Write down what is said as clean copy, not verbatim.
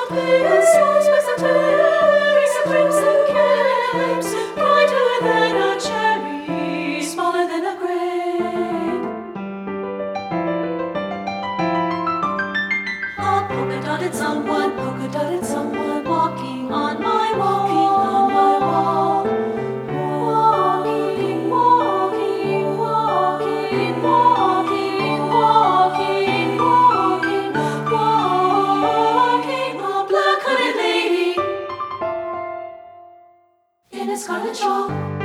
pale stars, specks and berries, crimson capes, brighter than a cherry, smaller than a grape. A polka-dotted someone, walking on my wall. Walking, walking, walking, walking, walking, walking, walking, a black-hooded lady in a scarlet shawl.